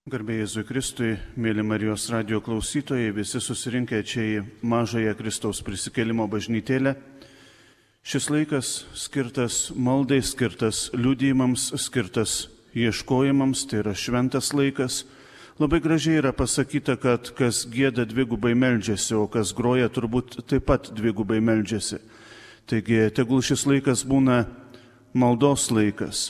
Garbė Jėzui Kristui, mėly Marijos radijo klausytojai, visi susirinkę čia į mažąją Kristaus prisikėlimo bažnytėlę. Šis laikas skirtas maldai, skirtas liudijimams, skirtas ieškojimams, tai yra šventas laikas. Labai gražiai yra pasakyta, kad kas gieda dvigubai meldžiasi, o kas groja turbūt taip pat dvigubai meldžiasi. Taigi, tegul šis laikas būna maldos laikas,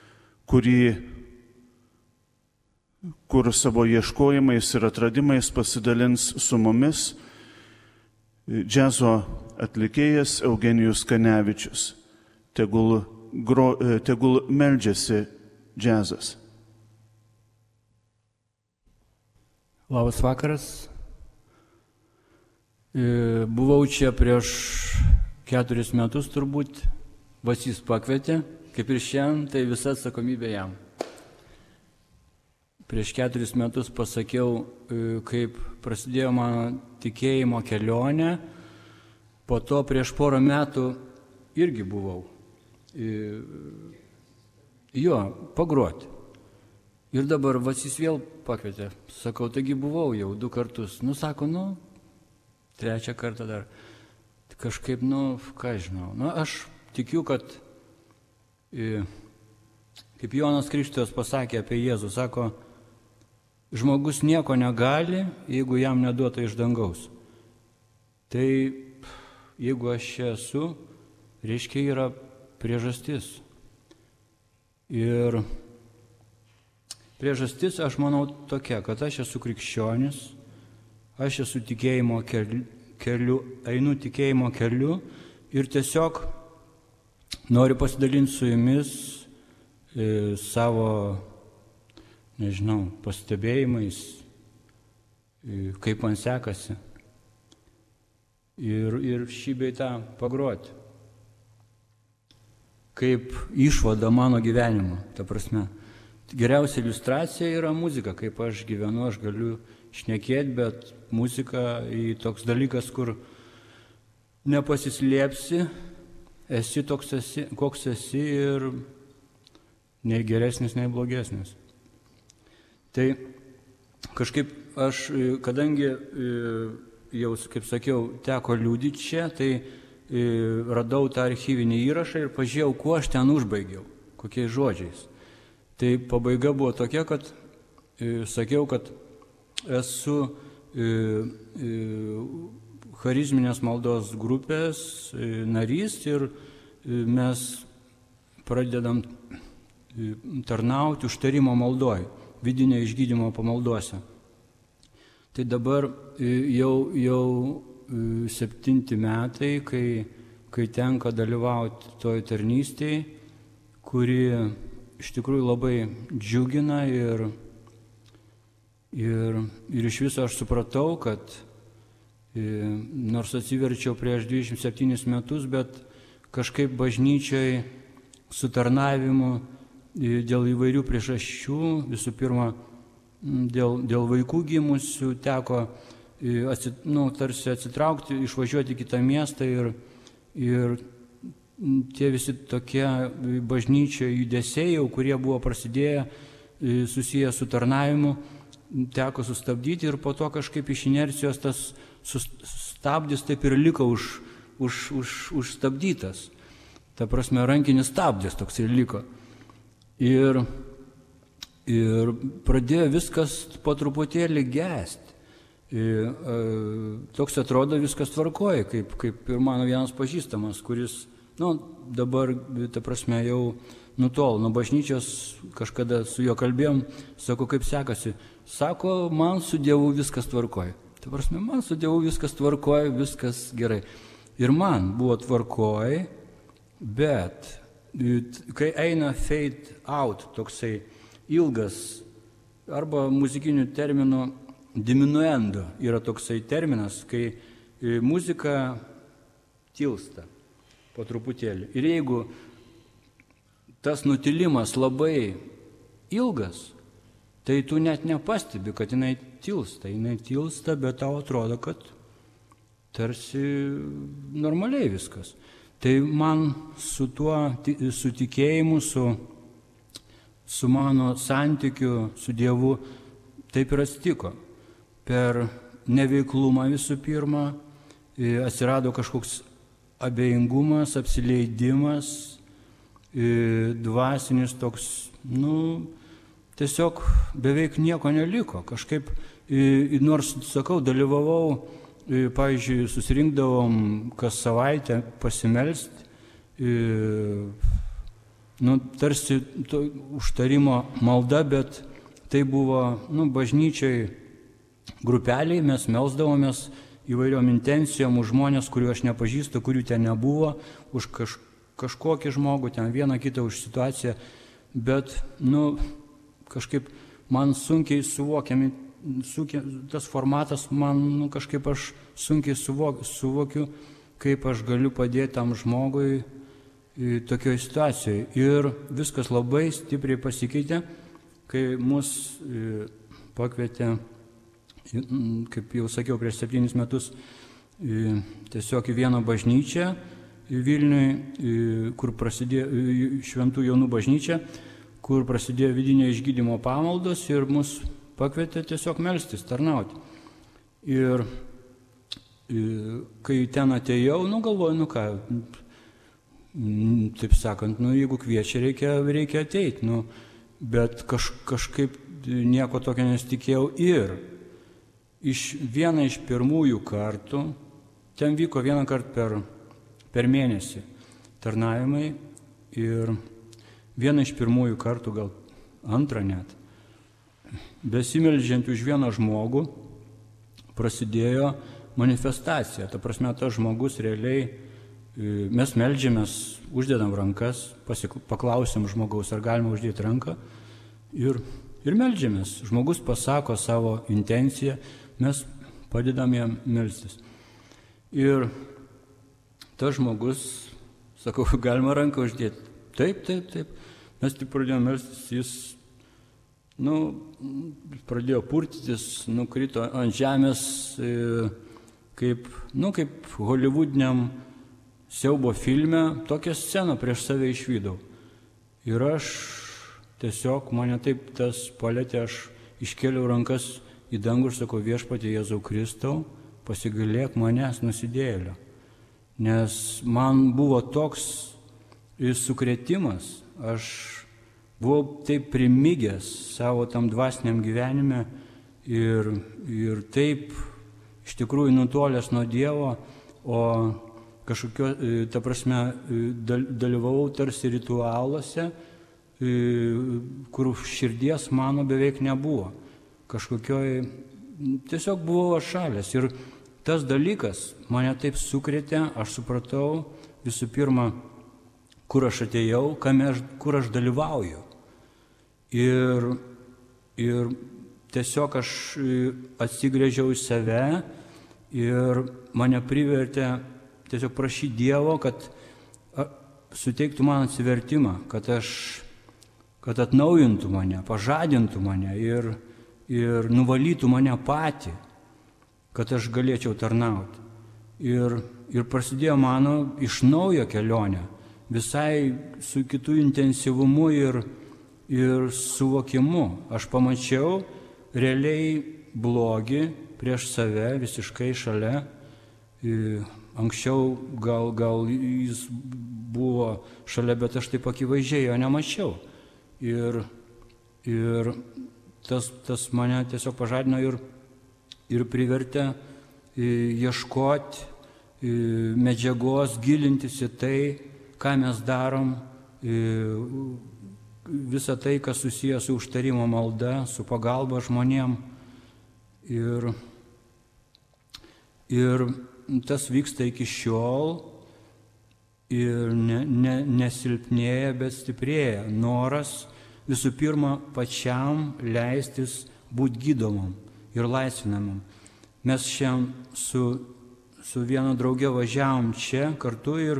kur savo ieškojimais ir atradimais pasidalins su mumis džiazo atlikėjas Eugenijus Kanevičius. Tegul meldžiasi džiazas. Labas vakaras. Buvau čia prieš 4 metus turbūt, Vasys pakvietė, kaip ir šiandien, tai visa atsakomybė jam. Prieš 4 metus pasakiau, kaip prasidėjo mano tikėjimo kelionė, po to prieš porą metų irgi buvau. Pagroti. Ir dabar Vasys vėl pakvietė. Sakau, taigi buvau jau 2 kartus. Sako, 3 kartą dar. Kažkaip, ką žinau. Aš tikiu, kad, kaip Jonas Krikštytojas pasakė apie Jėzų, sako, žmogus nieko negali, jeigu jam neduota iš dangaus. Tai jeigu aš čia esu, reiškia yra priežastis. Ir priežastis, aš manau, tokia, kad aš esu krikščionis, aš esu tikėjimo keliu, einu tikėjimo keliu ir tiesiog noriu pasidalinti su jumis savo pastebėjimais, kaip man sekasi ir šį bei tą pagroti. Kaip išvada mano gyvenimo, ta prasme. Geriausia iliustracija yra muzika, kaip aš gyvenu, aš galiu šnekėti, bet muzika toks dalykas, kur nepasislėpsi, esi toks, koks esi ir nei geresnis, nei blogesnis. Tai kažkaip aš, kadangi jau, kaip sakiau, teko liudyti čia, tai radau tą archyvinį įrašą ir pažiūrėjau, kuo aš ten užbaigiau, kokiais žodžiais. Tai pabaiga buvo tokia, kad sakiau, kad esu charizminės maldos grupės narys ir mes pradedam tarnauti užtarimo maldoj, vidinio išgydymo pamaldose. Tai dabar jau 7 metai, kai tenka dalyvauti toj tarnystėje, kuri iš tikrųjų labai džiugina ir iš viso aš supratau, kad nors atsiverčiau prieš 27 metus, bet kažkaip bažnyčiai su tarnavimu dėl įvairių priežasčių, visų pirma, dėl vaikų gimusių teko tarsi atsitraukti, išvažiuoti į kitą miestą ir tie visi tokie bažnyčio judesiai, kurie buvo prasidėję, susiję su tarnavimu, teko sustabdyti ir po to kažkaip iš inercijos tas stabdis taip ir liko užstabdytas. Ta prasme, rankinis stabdis toks ir liko. Ir pradėjo viskas po truputėlį gesti. Toks atrodo viskas tvarkoja, kaip ir mano vienas pažįstamas, kuris, dabar, ta prasme, jau nutolo nuo bažnyčios, kažkada su juo kalbėjom, sako, kaip sekasi. Sako, man su Dievu viskas tvarkoja. Ta prasme, man su Dievu viskas tvarkoja, viskas gerai. Ir man buvo tvarkoja, bet kai eina fade out, toksai ilgas, arba muzikinių terminų diminuendo yra toksai terminas, kai muzika tilsta po truputėlį. Ir jeigu tas nutilimas labai ilgas, tai tu net nepastebi, kad jinai tilsta, bet tau atrodo, kad tarsi normaliai viskas. Tai man su tuo, su tikėjimu, su mano santykiu su Dievu taip ir atsitiko. Per neveiklumą visų pirma atsirado kažkoks abejingumas, apsileidimas, dvasinis toks, tiesiog beveik nieko neliko. Kažkaip, nors, sakau, dalyvavau, pavyzdžiui, susirinkdavom kas savaitę pasimelsti, tarsi užtarimo malda, bet tai buvo, bažnyčiai grupeliai, mes melsdavomės įvairiom intencijom už žmonės, kurių aš nepažįstu, kurių ten nebuvo, už kažkokį žmogų, ten vieną kitą už situaciją, bet, kažkaip man sunkiai suvokiami, tas formatas man, kažkaip aš sunkiai suvokiu, kaip aš galiu padėti tam žmogui tokioje situacijoje. Ir viskas labai stipriai pasikeitė, kai mus pakvietė, kaip jau sakiau, prieš 7 metus tiesiog į vieną bažnyčią Vilniui, kur prasidėjo Šventų Jonų bažnyčia, kur prasidėjo vidinio išgydymo pamaldos ir mus pakvietė tiesiog melstis, tarnauti. Ir kai ten atėjau, galvoju, taip sakant, jeigu kviečia, reikia ateiti, bet kažkaip nieko tokio nesitikėjau. Ir vieną iš pirmųjų kartų, ten vyko vieną kartą per mėnesį tarnavimai, ir vieną iš pirmųjų kartų, gal antrą net, besimeldžiant už vieną žmogų, prasidėjo manifestacija. Ta prasme, tas žmogus realiai, mes meldžiamės, uždedam rankas, paklausiam žmogaus, ar galima uždėti ranką, ir meldžiamės. Žmogus pasako savo intenciją, mes padedam jam melstis. Ir tas žmogus, sakau, galima ranką uždėti. Taip. Mes tik pradėjome melstis, jis, pradėjo purtytis, nukrito ant žemės, kaip holivudiniam siaubo filme, tokią sceną prieš save išvydau. Ir aš tiesiog, mane taip tas palėtė, aš iškėliau rankas į dangų ir sakau, Viešpatie Jėzau Kristau, pasigailėk manęs nusidėjėlio. Nes man buvo toks sukrėtimas, aš buvau taip primigęs savo tam dvasiniam gyvenime ir taip iš tikrųjų nutolęs nuo Dievo, o kažkokio, ta prasme, dalyvavau tarsi ritualuose, kur širdies mano beveik nebuvo. Kažkokioj, tiesiog buvau šalės. Ir tas dalykas mane taip sukrėtė, aš supratau visų pirma, kur aš atėjau, kur aš dalyvauju. Ir tiesiog aš atsigręžiau į save ir mane privertė tiesiog prašyti Dievo, kad suteiktų man atsivertimą, kad atnaujintų mane, pažadintų mane ir nuvalytų mane patį, kad aš galėčiau tarnauti. Ir prasidėjo mano iš naujo kelionė, visai su kitu intensyvumu ir suvokimu. Aš pamačiau realiai blogį prieš save, visiškai šalia. Anksčiau gal jis buvo šalia, bet aš taip akivaizdžiai jo nemačiau. Ir tas mane tiesiog pažadino ir privertė ieškoti medžiagos, gilintis į tai, ką mes darom, visą tai, kas susijęs su užtarimo malda, su pagalba žmonėm. Ir tas vyksta iki šiol ir nesilpnėja, bet stiprėja. Noras visų pirma pačiam leistis būti gydomam ir laisvinamam. Mes šiandien su viena drauge važiavom čia kartu ir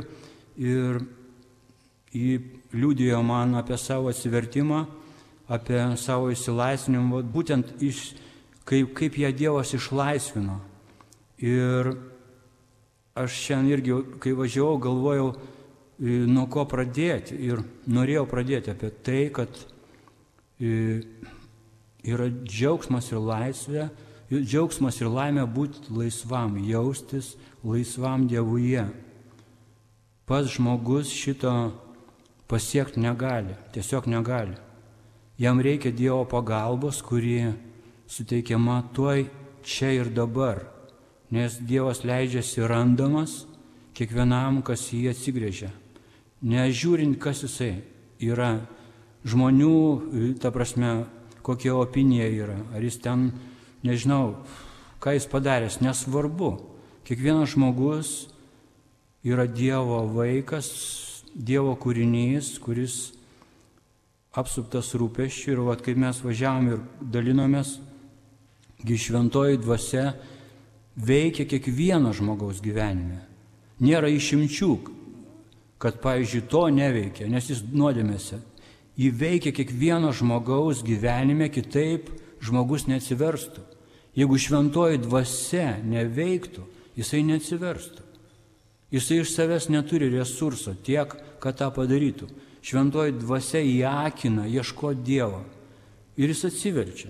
liudijo man apie savo atsivertimą, apie savo išsilaisvinimą, būtent kaip ją Dievas išlaisvino. Ir aš šiandien irgi, kai važiavau, galvojau, nuo ko pradėti. Ir norėjau pradėti apie tai, kad yra džiaugsmas ir laisvė, džiaugsmas ir laimė būti laisvam, jaustis laisvam Dievuje. Pats žmogus šito pasiekti negali, tiesiog negali. Jam reikia Dievo pagalbos, kuri suteikiama tuoj čia ir dabar, nes Dievas leidžiasi randamas kiekvienam, kas jį atsigrėžia. Nežiūrint, kas jisai yra, žmonių, ta prasme, kokia opinija yra, ar jis ten, nežinau, ką jis padaręs, nesvarbu. Kiekvienas žmogus yra Dievo vaikas, Dievo kūrinys, kuris apsuptas rūpesčių. Ir kai mes važiavom ir dalinomės, šventoji dvasia veikia kiekvieno žmogaus gyvenime. Nėra išimčių, kad, pavyzdžiui, to neveikia, nes jis nuodėmėse. Jį veikia kiekvieno žmogaus gyvenime, kitaip žmogus neatsiverstų. Jeigu šventoji dvasia neveiktų, jisai neatsiverstų. Jisai iš savęs neturi resurso tiek, kad tą padarytų. Šventoji dvasia įakina ieškoti Dievo ir jis atsiverčia.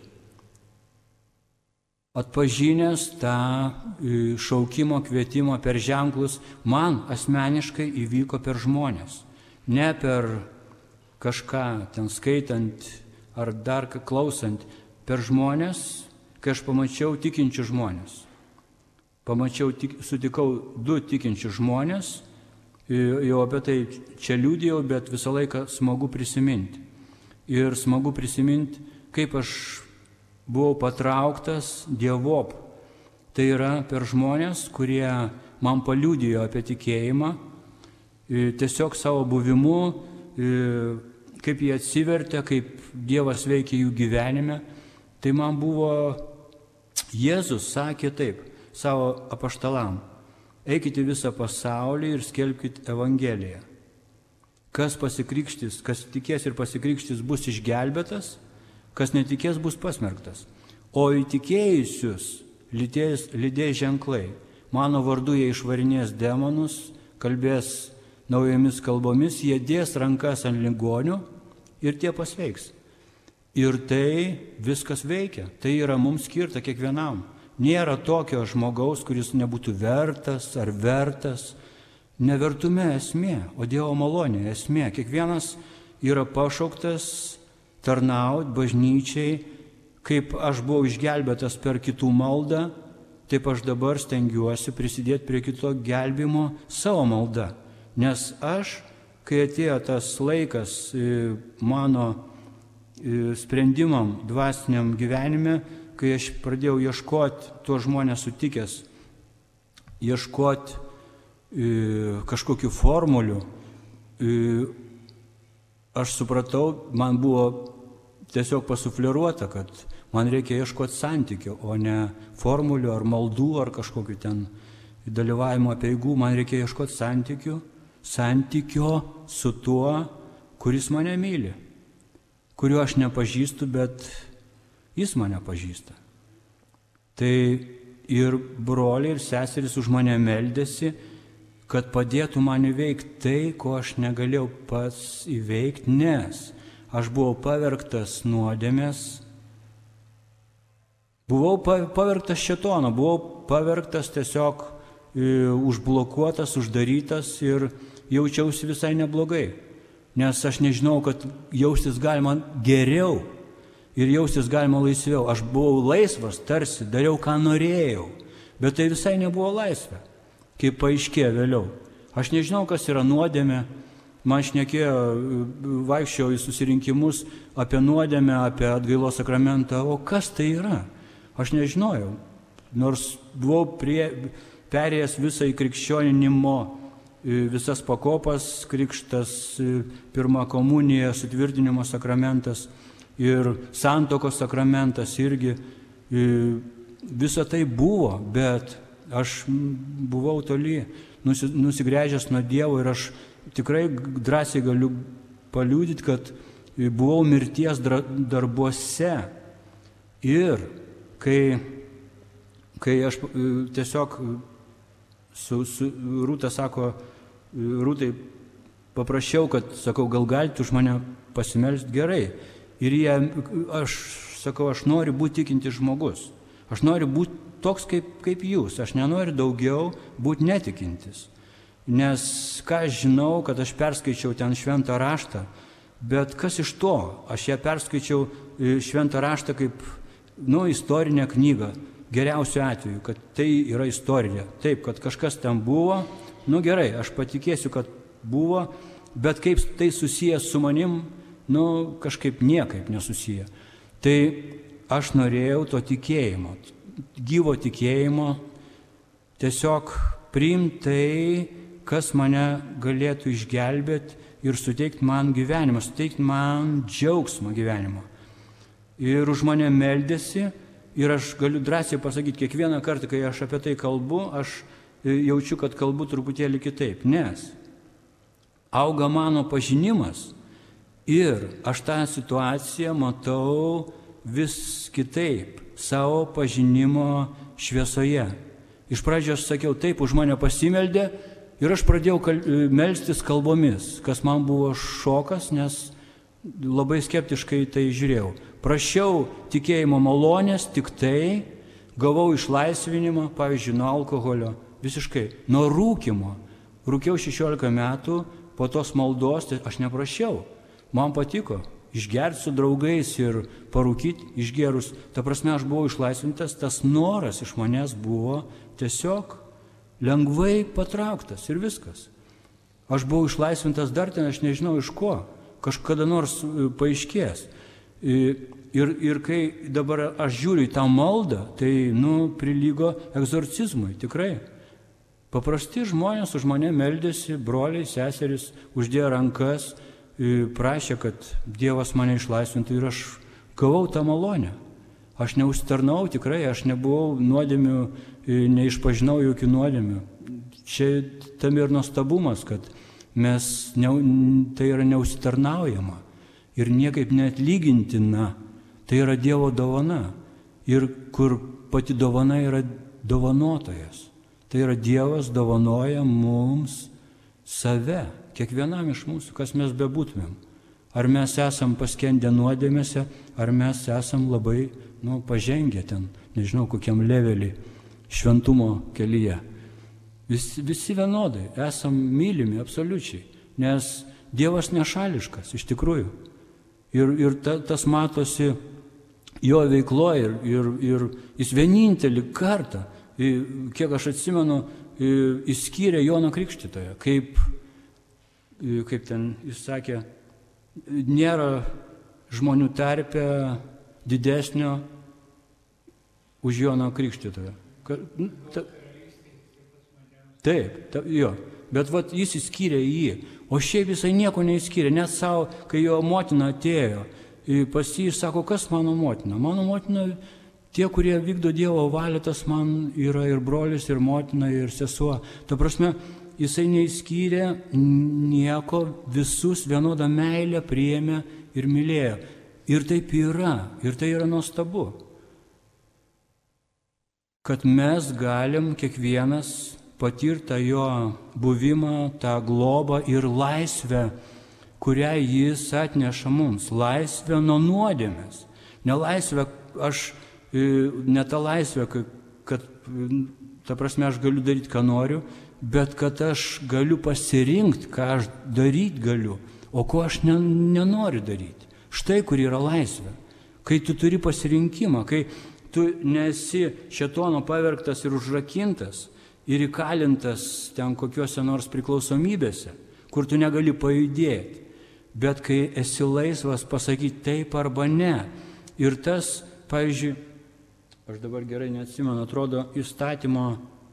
Atpažinęs tą šaukimo kvietimą per ženklus, man asmeniškai įvyko per žmonės. Ne per kažką ten skaitant ar dar klausant, per žmonės, kai aš pamačiau tikinčių žmonės. Sutikau 2 tikinčius žmonės, jau apie tai čia liūdėjau, bet visą laiką smagu prisiminti. Ir smagu prisiminti, kaip aš buvau patrauktas Dievop. Tai yra per žmonės, kurie man paliudijo apie tikėjimą, tiesiog savo buvimu, kaip jie atsivertė, kaip Dievas veikia jų gyvenime. Tai man buvo, Jėzus sakė taip savo apaštalam: eikite visą pasaulį ir skelbkite Evangeliją. Kas pasikrikštys, kas tikės ir pasikrikštys, bus išgelbėtas, kas netikės, bus pasmerktas. O įtikėjusius lydės ženklai. Mano vardu jie išvarinės demonus, kalbės naujomis kalbomis, jie dės rankas ant ligonių ir tie pasveiks. Ir tai viskas veikia. Tai yra mums skirta kiekvienam. Nėra tokio žmogaus, kuris nebūtų vertas ar vertas. Nevertume esmė, o Dievo malonė esmė. Kiekvienas yra pašauktas tarnauti bažnyčiai. Kaip aš buvau išgelbėtas per kitų maldą, taip aš dabar stengiuosi prisidėti prie kito gelbimo savo maldą. Nes aš, kai atėjo tas laikas mano sprendimam dvasiniam gyvenime, kai aš pradėjau ieškoti, tuos žmonės sutikęs, ieškoti kažkokių formulių, aš supratau, man buvo tiesiog pasufleruota, kad man reikia ieškoti santykių, o ne formulių ar maldų ar kažkokių ten dalyvavimo apeigų. Man reikia ieškoti santykio su tuo, kuris mane myli, kuriuo aš nepažįstu, bet jis mane pažįsta. Tai ir broliai ir seserys už mane meldėsi, kad padėtų man įveikti tai, ko aš negalėjau pats įveikti, nes aš buvau pavergtas nuodėmės, buvau pavergtas šėtono, buvau pavergtas tiesiog užblokuotas, uždarytas ir jaučiausi visai neblogai, nes aš nežinau, kad jaustis galima geriau ir jaustis galima laisviau. Aš buvau laisvas, tarsi dariau, ką norėjau, bet tai visai nebuvo laisvė, kaip paaiškėjo vėliau. Aš nežinau, kas yra nuodėmė. Man šnekėjo, vaikščiau į susirinkimus apie nuodėmę, apie atgailos sakramentą, o kas tai yra? Aš nežinojau, nors buvau perėjęs visą įkrikščioninimo, visas pakopas, krikštas, pirma komunija, sutvirtinimo sakramentas ir santuokos sakramentas irgi. Visa tai buvo, bet aš buvau toli nusigręžęs nuo Dievo ir aš tikrai drąsiai galiu paliudyti, kad buvau mirties darbuose. Ir kai aš tiesiog Rūta sako, Rūtai paprašiau, kad, sakau, gal galite už mane pasimelsti, gerai. Ir aš sakau, aš noriu būti tikintis žmogus. Aš noriu būti toks kaip jūs. Aš nenoriu daugiau būti netikintis. Nes ką aš žinau, kad aš perskaičiau ten šventą raštą, bet kas iš to? Aš ją perskaičiau šventą raštą kaip, istorinę knygą. Geriausiu atveju, kad tai yra istorija. Taip, kad kažkas ten buvo, gerai, aš patikėsiu, kad buvo, bet kaip tai susijęs su manim, kažkaip niekaip nesusiję. Tai aš norėjau to tikėjimo, gyvo tikėjimo, tiesiog priimti tai, kas mane galėtų išgelbėti ir suteikti man gyvenimą, suteikti man džiaugsmą gyvenimo. Ir už mane meldėsi. Ir aš galiu drąsiai pasakyti, kiekvieną kartą, kai aš apie tai kalbu, aš jaučiu, kad kalbu truputėlį kitaip, nes auga mano pažinimas ir aš tą situaciją matau vis kitaip, savo pažinimo šviesoje. Iš pradžio aš sakiau, taip, už mane pasimeldė ir aš pradėjau melstis kalbomis, kas man buvo šokas, nes labai skeptiškai tai žiūrėjau. Prašiau tikėjimo malonės, tik tai gavau išlaisvinimą, pavyzdžiui, nuo alkoholio, visiškai, nuo rūkymo. Rūkiau 16 metų, po tos maldos tai aš neprašiau. Man patiko išgerti su draugais ir parūkyti išgerus. Ta prasme, aš buvau išlaisvintas, tas noras iš manęs buvo tiesiog lengvai patrauktas ir viskas. Aš buvau išlaisvintas dar ten, aš nežinau iš ko, kažkada nors paaiškės. Ir kai dabar aš žiūriu į tą maldą, tai, prilygo egzorcizmui, tikrai. Paprasti žmonės už mane meldėsi, broliai, seserys, uždėjo rankas, prašė, kad Dievas mane išlaisvintų ir aš gavau tą malonę. Aš neužsitarnau, tikrai, aš nebuvau nuodėmių, neišpažinau jokių nuodėmių. Čia tam ir nuostabumas, kad tai yra neužsitarnaujama ir niekaip neatlygintina. Tai yra Dievo dovana. Ir kur pati dovana yra dovanotojas. Tai yra Dievas dovanoja mums save, kiekvienam iš mūsų, kas mes bebūtumėm. Ar mes esam paskendę nuodėmėse, ar mes esam labai, pažengę ten, nežinau, kokiam levelį šventumo kelyje. Visi vienodai, esam mylimi absoliučiai, nes Dievas nešališkas, iš tikrųjų. Ir tas matosi jo veikloje ir jis vienintelį kartą, kiek aš atsimenu, išskyrė Joną Krikštytoją, kaip ten jis sakė, nėra žmonių tarpe didesnio už Joną Krikštytoją. Taip, jo, bet jis įskyrė jį, o šiaip jisai nieko neįskyrė, net savo, kai jo motina atėjo, pas jį sako, kas mano motina? Mano motina, tie, kurie vykdo Dievo valią, tas man yra ir brolis, ir motina, ir sesuo. Ta prasme, jisai neįskyrė nieko, visus vienodą meilę priėmė ir mylėjo. Ir taip yra, ir tai yra nuostabu, kad mes galim kiekvienas patirti tą jo buvimą, tą globą ir laisvę, kurią jis atneša mums. Laisvę nuo nuodėmės. Ne laisvę, ne ta laisvė, kad, ta prasme, aš galiu daryti, ką noriu, bet kad aš galiu pasirinkti, ką aš daryti galiu, o ko aš nenoriu daryti. Štai kur yra laisvė. Kai tu turi pasirinkimą, kai tu nesi šėtono pavergtas ir užrakintas ir įkalintas ten kokiuose nors priklausomybėse, kur tu negali pajudėti, bet kai esi laisvas pasakyti taip arba ne. Ir tas, pavyzdžiui, aš dabar gerai neatsimenu, atrodo, įstatymo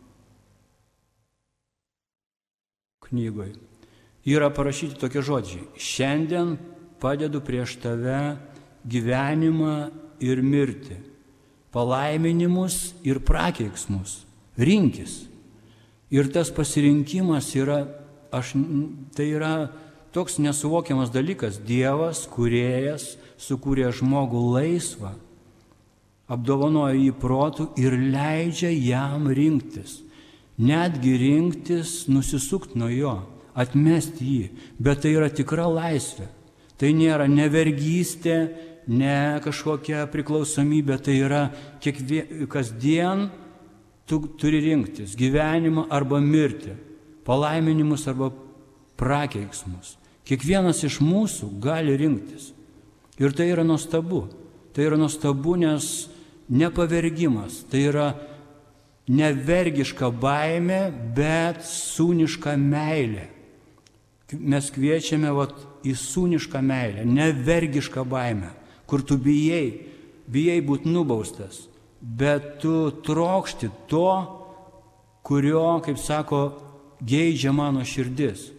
knygoje yra parašyti tokie žodžiai. Šiandien padedu prieš tave gyvenimą ir mirtį, palaiminimus ir prakeiksmus. Rinkis. Ir tas pasirinkimas yra, tai yra toks nesuvokiamas dalykas. Dievas, kūrėjas, sukūrė žmogų laisvą, apdovanoja jį protų ir leidžia jam rinktis. Netgi rinktis, nusisukti nuo jo, atmesti jį. Bet tai yra tikra laisvė. Tai nėra ne vergystė, ne kažkokia priklausomybė, tai yra kasdien tu turi rinktis gyvenimą arba mirtį, palaiminimus arba prakeiksmus. Kiekvienas iš mūsų gali rinktis. Ir tai yra nuostabu. Tai yra nuostabu, nes nepavergimas, tai yra nevergiška baimė, bet sūniška meilė. Mes kviečiame į sūnišką meilę, nevergišką baimę, kur tu bijai būti nubaustas, bet tu trokšti to, kurio, kaip sako, geidžia mano širdis.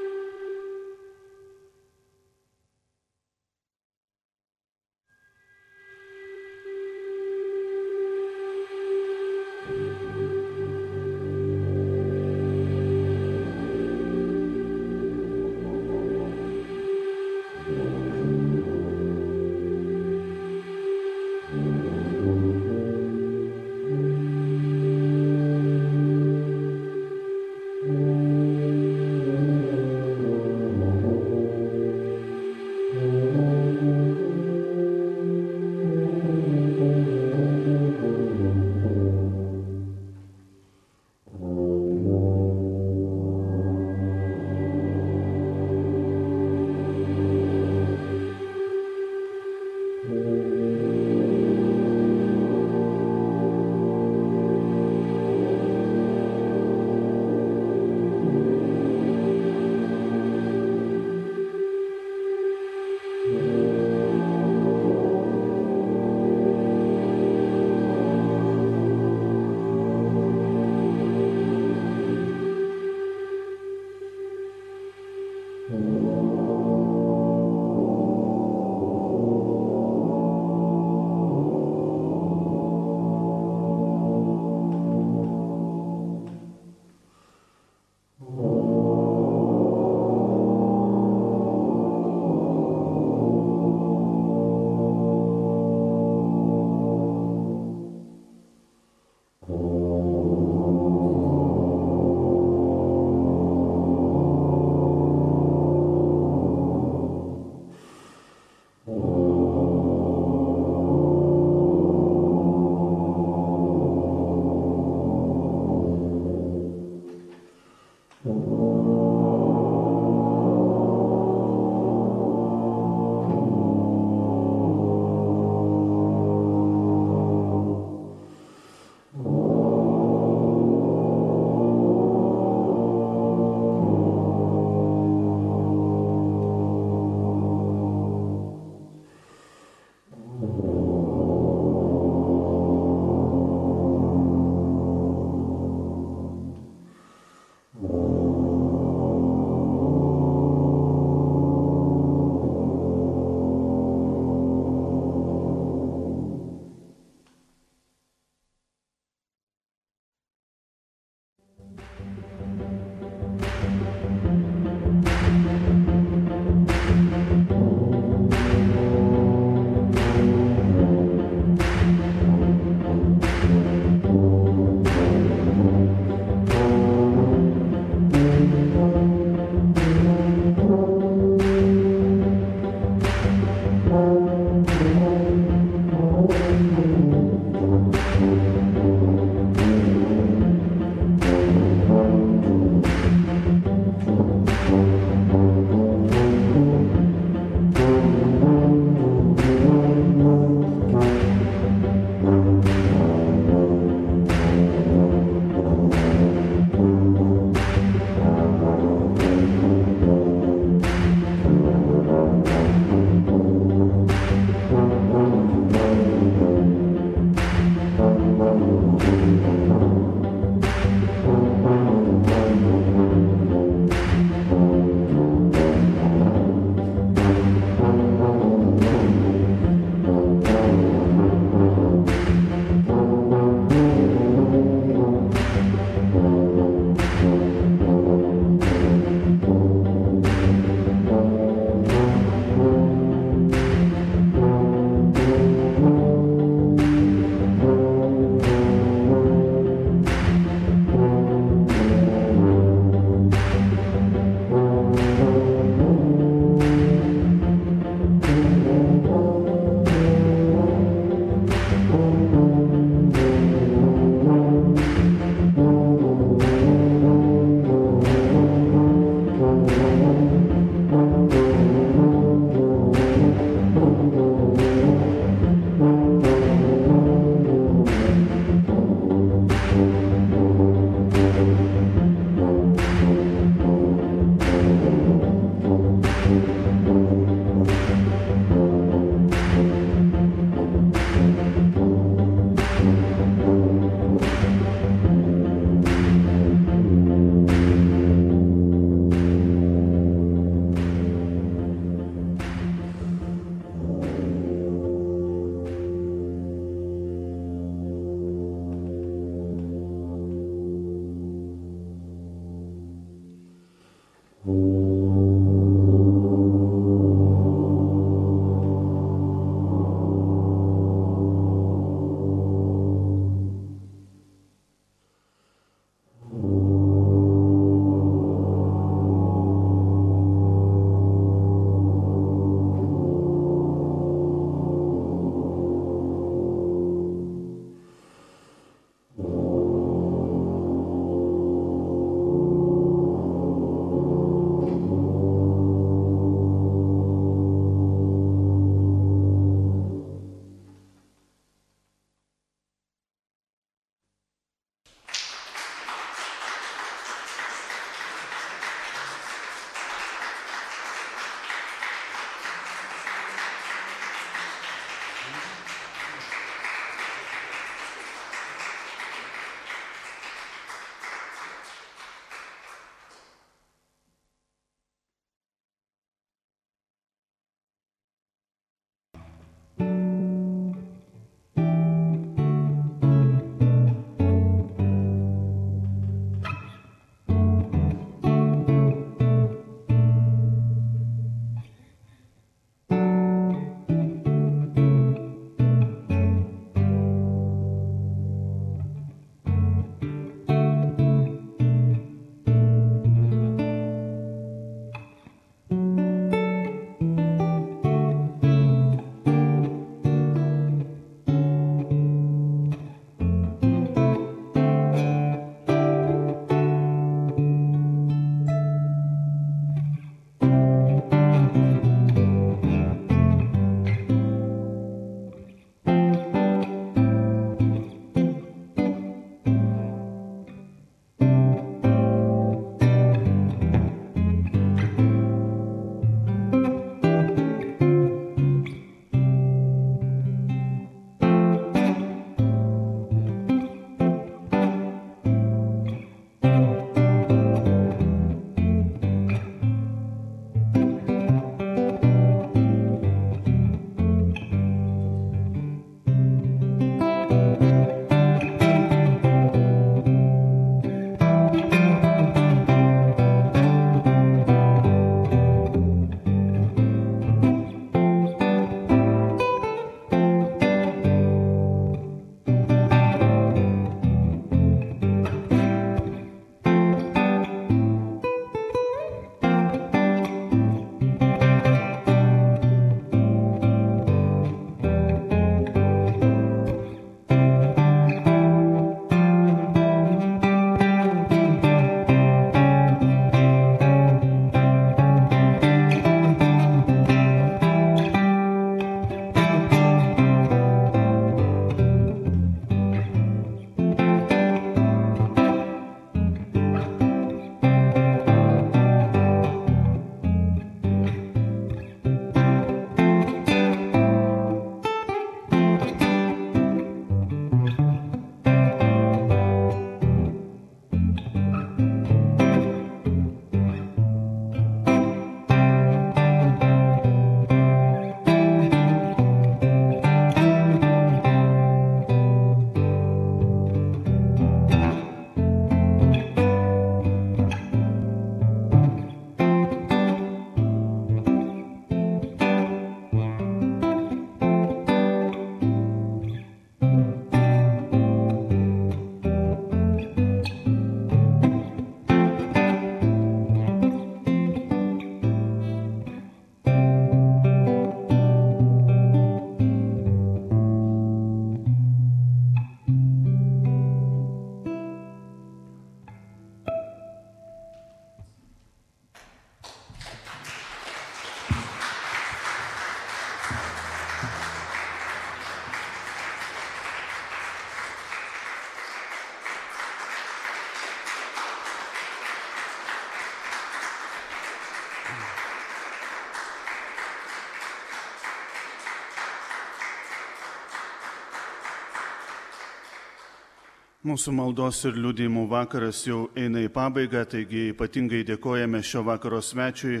Mūsų maldos ir liudijimų vakaras jau eina į pabaigą, taigi ypatingai dėkojame šio vakaro svečiui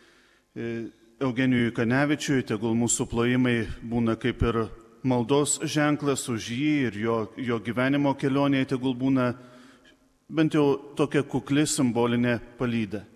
Eugenijui Kanevičiui, tegul mūsų plojimai būna kaip ir maldos ženklas už jį ir jo gyvenimo kelionėje, tegul būna bent jau tokia kukli simbolinė palyda.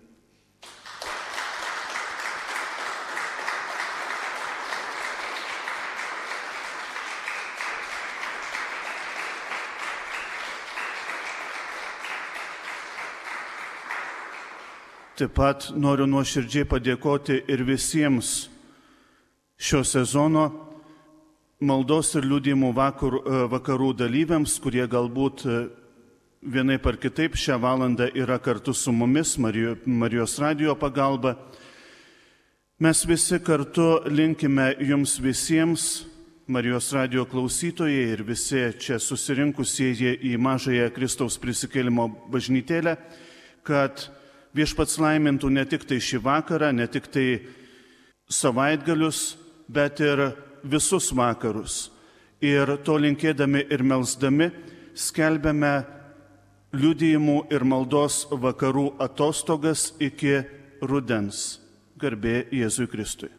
Taip pat noriu nuoširdžiai padėkoti ir visiems šio sezono maldos ir liudijimų vakarų dalyviams, kurie galbūt vienaip ar kitaip šią valandą yra kartu su mumis Marijos radijo pagalba. Mes visi kartu linkime jums visiems, Marijos radijo klausytojai ir visi čia susirinkusieji į Mažąją Kristaus prisikėlimo bažnytėlę, kad Viešpats laimintų ne tik tai šį vakarą, ne tik tai savaitgalius, bet ir visus vakarus. Ir to linkėdami ir melsdami skelbiame liudijimų ir maldos vakarų atostogas iki rudens. Garbė Jėzui Kristui.